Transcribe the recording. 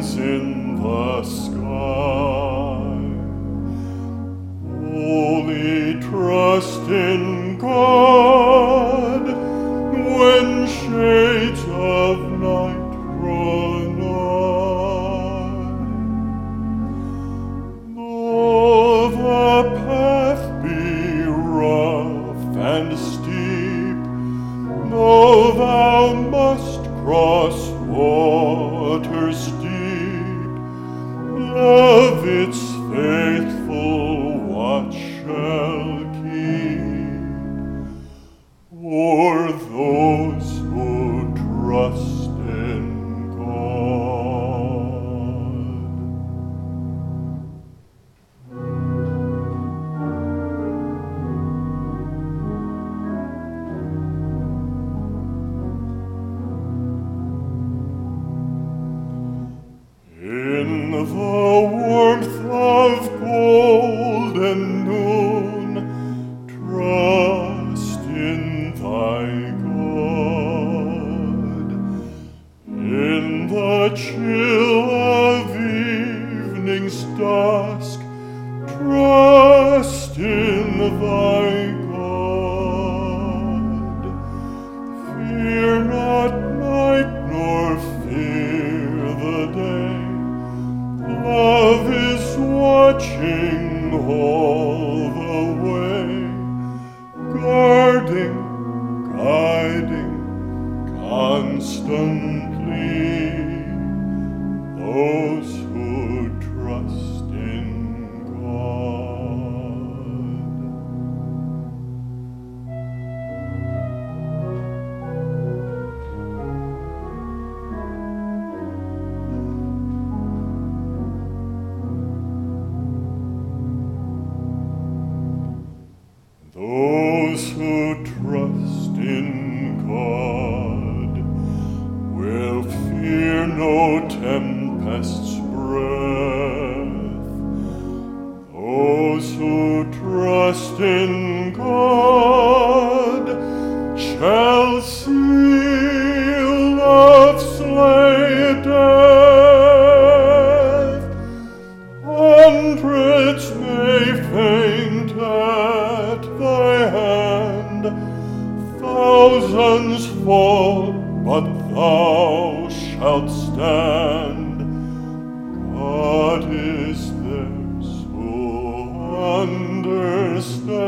skies in the sky. Holy trust in God when shades of night draw nigh. Though the path be rough and steep, though thou must cross waters deep, love its faithful watch shall keep o'er those who trust in God. In the warmth of golden noon, trust in thy God. In the chill of evening's dusk, trust in thy God. Fear not night nor fear the day. Love is watching all the way, guarding, guiding constantly those who trust in God. Those who trust in God will fear no tempest's breath. Those who trust in God shall see love slay death. Hundreds may faint at thy hand, thousands fall, but thou shalt stand. God is theirs who understand.